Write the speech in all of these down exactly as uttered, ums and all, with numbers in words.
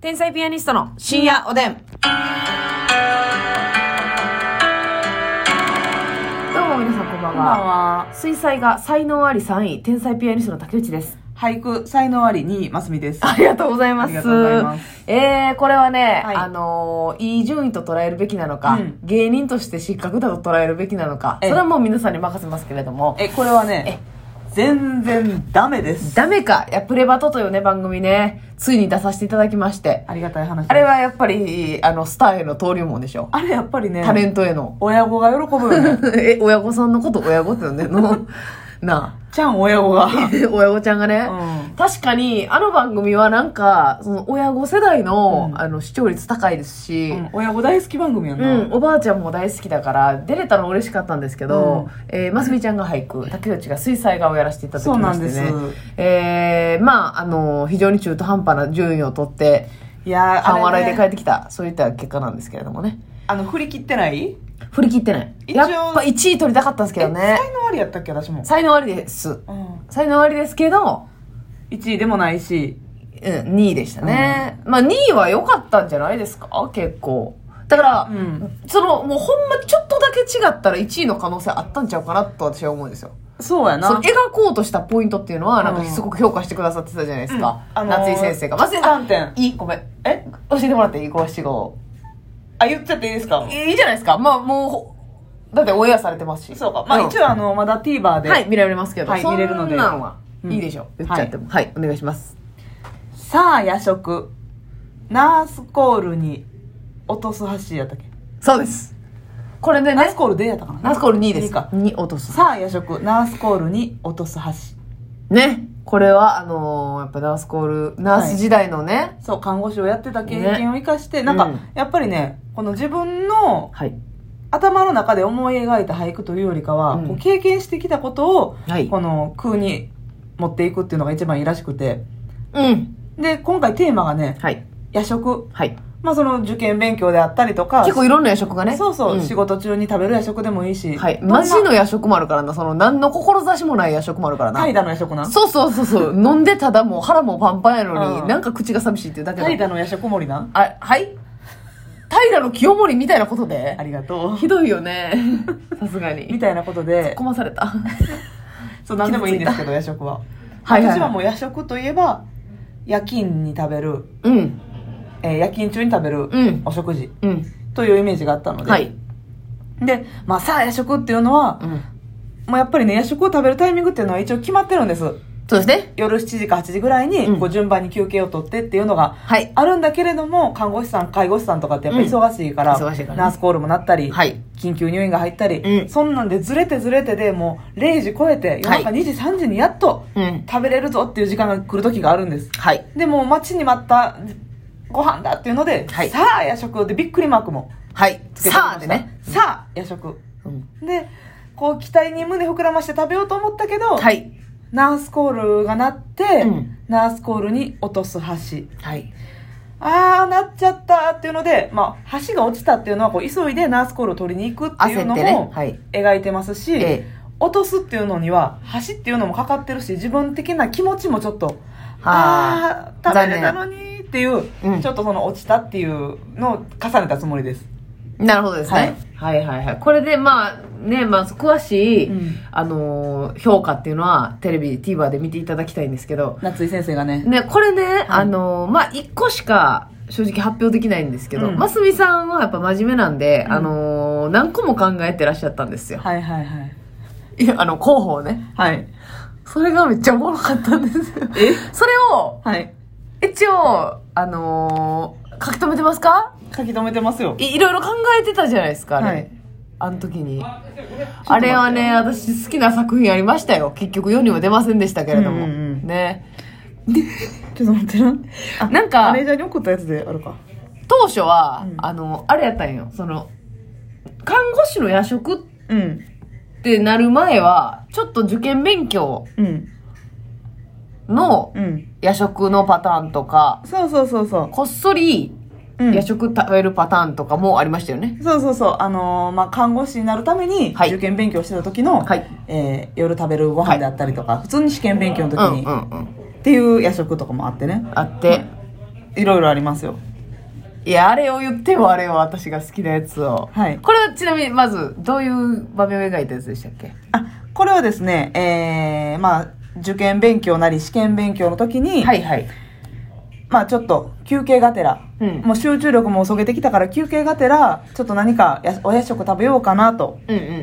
天才ピアニストの深夜おでん。どうも皆さんこんばんは。 こんばんは。 水彩画才能ありさんい、天才ピアニストの竹内です。 俳句才能ありにい、ますみです。 ありがとうございます。 ありがとうございます。 えー、これはね、 はい、 あのー、いい順位と捉えるべきなのか、うん、芸人として失格だと捉えるべきなのか、それはもう皆さんに任せますけれども。 え、これはね、全然ダメです。 ダメか。いや、プレバトというね、番組ね、ついに出させていただきまして。 ありがたい話です。 あれはやっぱり、あの、スターへの登竜門でしょ。 あれやっぱりね、 タレントへの。 親子が喜ぶよね。 え、親御さんのこと親子って呼んでんのなあ。 ちゃん親子が。 親子ちゃんがね、うん。確かに、あの番組はなんか、その親子世代の、うん、あの、視聴率高いですし、うん、 親子大好き番組やな。 うん、おばあちゃんも大好きだから、出れたの嬉しかったんですけど、うん、えー、ますみちゃんが俳句、竹内が水彩画をやらせていただきましてね。そうなんです。えー、まあ、あの、非常に中途半端な順位を取って、いやー、半笑いで帰ってきた、そういった結果なんですけれどもね。 あの、振り切ってない？ 振り切ってない。やっぱいちい取りたかったんですけどね。 才能ありやったっけ私も。 才能ありです。うん、才能ありですけど、 いちいでもないし、 うん、にいでしたね。うん、まあにいは良かったんじゃないですか結構。だから、うん、その、もうほんまちょっとだけ違ったらいちいの可能性あったんちゃうかなと私は思うんですよ。 そうやな。 その描こうとしたポイントっていうのは、なんかすごく評価してくださってたじゃないですか。うん、夏井先生が。 まずさんてん。 いいごめん。え教えてもらっていいご七五。 あ、言っちゃっていいですか？ いいじゃないですか。まあもう、だってオンエアされてますし。 そうか。まあ、うん、一応あの、まだ TVer で。 はい、見られますけど。 はい、見れるので。 そんなんは、うん、いいでしょ。言っちゃっても、はい。はい、お願いします。 さあ、夜食。ナースコールに落とす橋やったっけ？ そうです。これでね。 ナースコールでやったかな？ ナースコールにです。 にか。 に落とす。 さあ、夜食。ナースコールに落とす橋。 ね。これは、あのー、やっぱナースコール、ナース時代のね、はい、 そう、看護師をやってた経験を生かして、ね、なんか、うん、やっぱりね、この自分の、はい、頭の中で思い描いた俳句というよりかは、うん、こう経験してきたことを、はい、この空に持っていくっていうのが一番いいらしくて、 うん。 で、今回テーマがね、はい、夜食。はい。まあその受験勉強であったりとか。 結構いろんな夜食がね。 そうそう、うん、仕事中に食べる夜食でもいいし。 はい。マジの夜食もあるからな。その何の志もない夜食もあるからな。 怠惰の夜食な。 そうそうそうそう。飲んでただもう腹もパンパンやのに、うん、なんか口が寂しいっていうだけだ。 怠惰の夜食盛りな。 あ、はい平の清盛みたいなことで。 ありがとう。 ひどいよね。さすがに。 みたいなことで。 突っ込まされた。 そう、何でもいいんですけど、夜食は。はい、はい。私はもう夜食といえば、夜勤に食べる。うん。えー、夜勤中に食べるお食事、うん、というイメージがあったので、はい、で、まあさあ夜食っていうのは、うん、もうやっぱりね夜食を食べるタイミングっていうのは一応決まってるんです。 そうですね。 夜しちじかはちじぐらいにこう順番に休憩を取ってっていうのがあるんだけれども、看護師さん介護士さんとかってやっぱり忙しいから、うん忙しいからね、ナースコールもなったり、はい、緊急入院が入ったり、うん、そんなんでずれてずれてでもうれいじ超えて夜中にじさんじにやっと食べれるぞっていう時間が来る時があるんです、はい、でもう待ちに待ったご飯だっていうので、はい、さあ夜食でびっくりマークもはいつけてきました。さあでね、さあ夜食、うん、でこう期待に胸膨らまして食べようと思ったけど、はい、ナースコールが鳴って、うん、ナースコールに落とす橋、はい、あーなっちゃったっていうので、まあ、橋が落ちたっていうのはこう急いでナースコールを取りに行くっていうのも描いてますし、ねはい、落とすっていうのには橋っていうのもかかってるし自分的な気持ちもちょっとあー食べれたのにっていう、うん、ちょっとその落ちたっていうのを重ねたつもりです。 なるほどですね、はい、はいはいはいこれでまあねまず詳しい、うん、あのー、評価っていうのはテレビ TVer で見ていただきたいんですけど夏井先生がねねこれね、はい、あのー、まあいっこしか正直発表できないんですけど、うん、ますみさんはやっぱ真面目なんで、うん、あのー、何個も考えてらっしゃったんですよ。 はいはいはいいやあの候補をねはいそれがめっちゃおもろかったんですよ。えそれを、はい、一応、あのー、書き留めてますか？ 書き留めてますよ。 い、いろいろ考えてたじゃないですか、あれ。はい、あの時に。あれはね、私好きな作品ありましたよ。結局世には出ませんでしたけれども。うんうんうん、ね。 ちょっと待ってな。 あ、なんか、 マネージャーに送ったやつであるか。 当初は、うん、あの、あれやったんよ。その、看護師の夜食ってなる前は、ちょっと受験勉強の夜食のパターンとか、 うん、そうそうそうそう。 こっそり夜食食べるパターンとかもありましたよね。 うん、そうそうそう。あのー、まあ、看護師になるために受験勉強してた時の、はい、えー、夜食べるご飯であったりとか、はい、普通に試験勉強の時に、うんうんうん、っていう夜食とかもあってね。 あって。 いろいろありますよ。 いや、あれを言ってよ、あれを、私が好きなやつを。はい。これはちなみに、まず、どういう場面を描いたやつでしたっけ？ あ、これはですね、えー、まあ、受験勉強なり試験勉強の時に、はいはい。まあちょっと休憩がてら、うん、もう集中力もそげてきたから休憩がてら、ちょっと何かやお夜食食べようかなと、うんうんうんうん。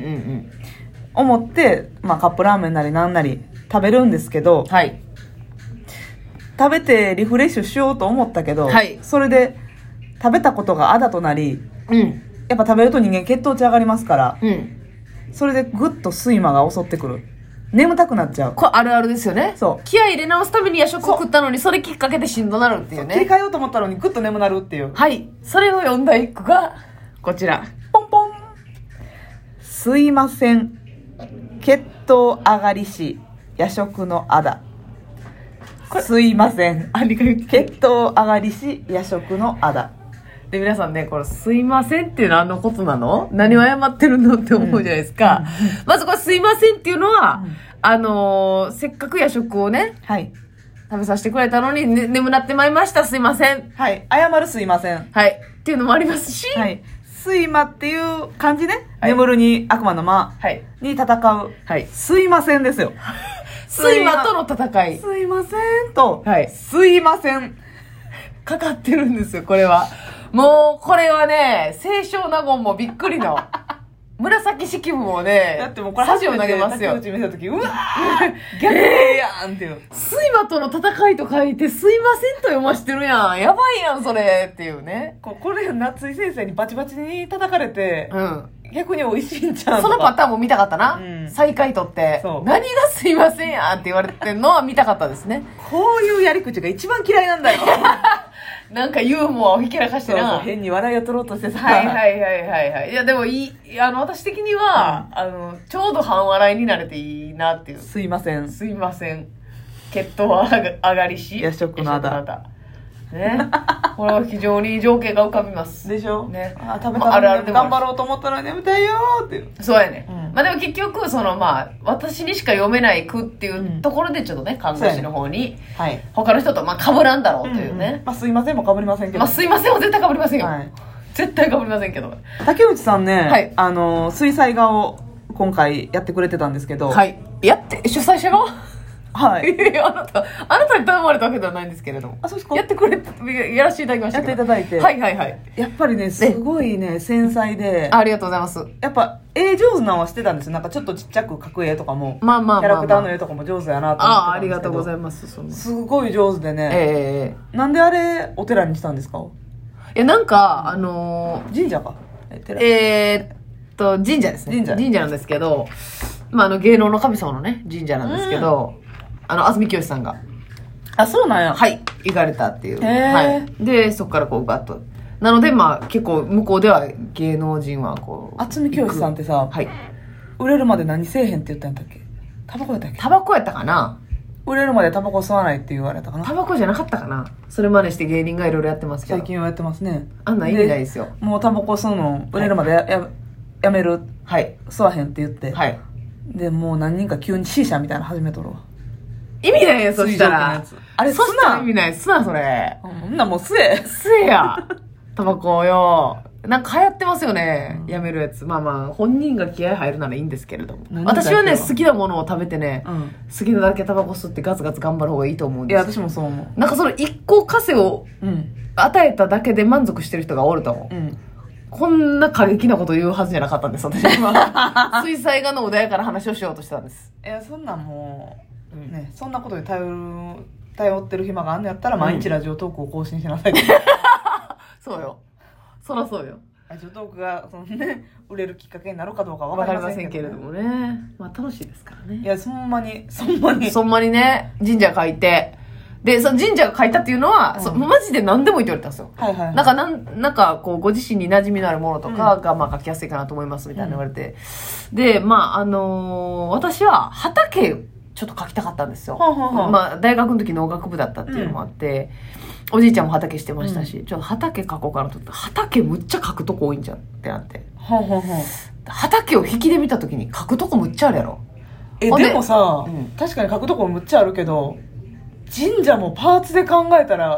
思って、まあカップラーメンなりなんなり食べるんですけど、はい。食べてリフレッシュしようと思ったけど、はい。それで、食べたことがあだとなり、うん、やっぱ食べると人間血糖値上がりますから、うん、それでぐっと睡魔が襲ってくる。眠たくなっちゃう。 これあるあるですよね。そう。気合い入れ直すために夜食食ったのに、それきっかけでしんどなるっていうね。 切り替えようと思ったのにぐっと眠なるっていう。 はい。それを読んだ一句が、こちら。 ポンポン。すいません。血糖上がりし、夜食のあだ。すいません。ありがとう。血糖上がりし、夜食のあだ。 で、皆さんね、これ、すいませんっていうのは何のことなの？何を謝ってるのって思うじゃないですか。うん、まずこれ、すいませんっていうのは、うん、あのー、せっかく夜食をね、はい。食べさせてくれたのに、ね、眠なってまいりました、すいません。 はい。謝るすいません。 はい。っていうのもありますし、はい。 睡魔っていう漢字ね、はい、眠るに悪魔の魔に戦う。はい。すいませんですよ。 睡魔との戦い。 すいませんと、はい。すいません。 かかってるんですよ、これは。もう、これはね、清少納言もびっくりの。紫式部もね、 だってもうこれ恥を投げますよ。竹内見たとき、うわー逆えやんっていう。睡魔との戦いと書いて、すいませんと読ましてるやん。やばいやん、それっていうね。 ここれ、夏井先生にバチバチに叩かれて、うん。逆に美味しいんちゃうそのパターンも見たかったな。うん、最下位取って、何がすいませんやんって言われてるのは見たかったですね。 こういうやり口が一番嫌いなんだよ。 なんかユーモアをひけらかしてな。 そうそう、変に笑いを取ろうとしてさ。 はいはいはいはいはい。いやでもいい、あの、私的には、うん、あの、ちょうど半笑いになれていいなっていう。 すいません。 すいません。血糖は上がりし。 夜食のあだ。 ね。これは非常に情景が浮かびます。 でしょ？ ね。 あ、食べたら、ね、あるあるで頑張ろうと思ったら眠たいよーっていう。 そうやね。うん、まあでも結局、そのまあ、私にしか読めない句っていうところでちょっとね、看護師の方に、はい。他の人とまあ被らんだろうというね。うんうん、 まあすいませんも被りませんけど。 まあすいませんも絶対被りませんよ。はい。絶対被りませんけど。 竹内さんね、はい。あの、水彩画を今回やってくれてたんですけど。 はい。やって、主催者がはい。 あなた、あなたに頼まれたわけではないんですけれども。 あ、そうですか？ やってくれ、やらせていただきました。 やっていただいて。 はいはいはい。 やっぱりね、すごいね、繊細で。 ありがとうございます。 やっぱ、絵上手なのはしてたんですよ。なんかちょっとちっちゃく描く絵とかも。 まあまあまあ、まあ。 キャラクターの絵とかも上手やなと思ってたんですけど。ああ、 ありがとうございます。そのすごい上手でね。ええー。なんであれ、お寺にしたんですか？ いや、なんか、あのー、神社か。 えー、えー、っと、神社ですね。神社。神社なんですけど、まあ、あの、芸能の神様のね、神社なんですけど、うんあの、安住清さんが。 あ、そうなんや。 はい。行かれたっていう。はい。で、そこからこう、ガッと。なので、まあ、結構、向こうでは芸能人はこう。 安住清さんってさ、はい。売れるまで何せえへんって言ったんだっけ？タバコやったっけ？ タバコやったかな？ 売れるまでタバコ吸わないって言われたかな？ タバコじゃなかったかな？それ真似して芸人がいろいろやってますけど。 最近はやってますね。 あんな意味ないですよ。 もうタバコ吸うの、売れるまでや、はい、や、やめる。はい。吸わへんって言って。はい。で、もう何人か急に C 社みたいなの始めとるわ。 意味ないよ、そしたら。あれ、そんな意味ない。すな、それ。 そんなもう吸え。 吸えや。タバコよ。なんか流行ってますよね。うん、やめるやつ。まあまあ、本人が気合入るならいいんですけれども。私はね、好きなものを食べてね、うん、好きなだけタバコ吸ってガツガツ頑張る方がいいと思うんですよ。 いや、私もそう思う。 なんかその一個枷を与えただけで満足してる人がおると思う。うん、こんな過激なこと言うはずじゃなかったんです、私は。水彩画の穏やかな話をしようとしてたんです。 いや、そんなんもう、ね、そんなことで頼る頼ってる暇があんのやったら毎日ラジオトークを更新しなさいって、うん、 そうよ、そらそうよ。 ラジオトークがその、ね、売れるきっかけになるかどうか分かりませんけれどもね、 まあ楽しいですからね。 いや、そんまにそんまにそんまにね、神社書いて、で、その神社が書いたっていうのは、うん、そマジで何でもいいって言われたんですよ。はいはいはい、なんか、なん、なんか、こう、ご自身に馴染みのあるものとかが、うん、まあ、書きやすいかなと思いますみたいな言われて。うん、で、まあ、あのー、私は畑、ちょっと書きたかったんですよ。はんはんはんまあ、大学の時農学部だったっていうのもあって、うん、おじいちゃんも畑してましたし、うん、ちょっと畑書こうかなと思って、畑むっちゃ書くとこ多いんじゃんってなって。はんはんはん畑を引きで見た時に書くとこむっちゃあるやろ。 え、でもさ、うん、確かに書くとこむっちゃあるけど、神社もパーツで考えたら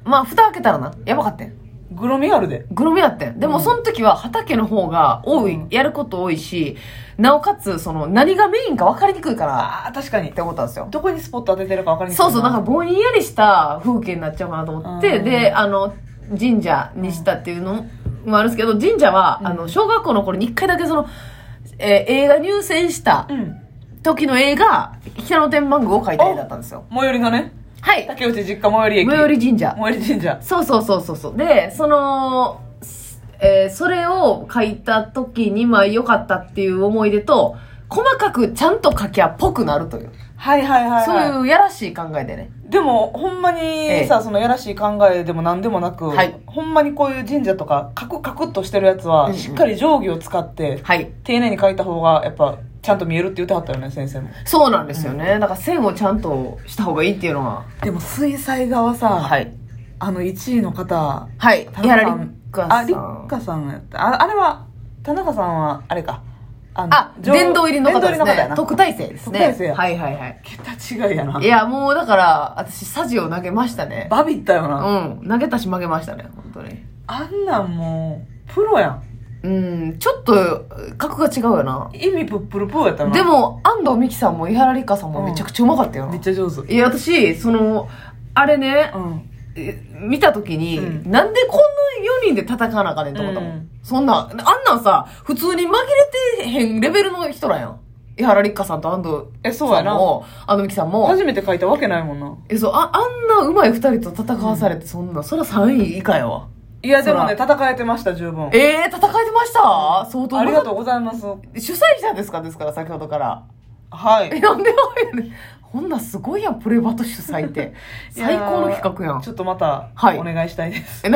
まあ、蓋開けたらな、やばかったん。 グロミあるで。 グロミやってん。でも、その時は畑の方が多い、うん、やること多いし、なおかつ、その、何がメインか分かりにくいから。 ああ、確かに。 って思ったんですよ。 どこにスポット当ててるか分かりにくい。 そうそう、なんかぼんやりした風景になっちゃうかなと思って、で、あの、神社にしたっていうのもあるんですけど、神社は、うん、あの、小学校の頃に一回だけその、えー、映画入選した時の映画、北野天満宮を描いた絵だったんですよ。 最寄りのね。 はい。 竹内実家最寄り駅。 最寄り神社。 最寄り神社。 そうそうそうそうそう。で、その、えー、それを書いた時にまあ良かったっていう思い出と、細かくちゃんと書きゃっぽくなるという。 はいはいはい、はい。 そういうやらしい考えでね。 でも、ほんまにさ、ええ、そのやらしい考えでも何でもなく、はい、ほんまにこういう神社とか、カクカクっとしてるやつは、うんうん、しっかり定規を使って、はい、丁寧に書いた方が、やっぱ、ちゃんと見えるって言ってはったよね、先生も。 そうなんですよね。うん、だから線をちゃんとした方がいいっていうのは。 でも、水彩画はさ、はい、あの、いちいの方、 はい、 田中さん。あ、りっかさんやった。あ、あれは、田中さんは、あれか。 あ、あ殿堂入りの方ですね。特待生ですね。 特待生や。 はいはいはい。 桁違いやな。 いや、もうだから、私、サジを投げましたね。 バビったよな。 うん。投げたし曲げましたね、本当に。 あんなんもう、プロやん。 うん、ちょっと、格が違うよな。 意味プップルプーやったな。 でも、安藤美希さんも伊原里香さんもめちゃくちゃうまかったよな。 うん、めっちゃ上手。 いや、私、その、あれね、うん見たときに、うん、なんでこんなよにんで戦わなあかねんと思ったもん。うん、そんな、あんなんさ、普通に紛れてへんレベルの人らやん。伊原立花さんと安藤え、そうやな。 安藤美希さんも。 初めて書いたわけないもんな。 え、そう、あ、あんな上手い二人と戦わされて、そんな、そらさんい以下やわ。 いや、でもね、戦えてました、十分。 ええー、戦えてました、うん、相当。 ありがとうございます。 主催者ですかですから、先ほどから。 はい。 え、なんではいね。こんなすごいやん、プレバト主催って。最高の企画やん。 ちょっとまた、お願いしたいです。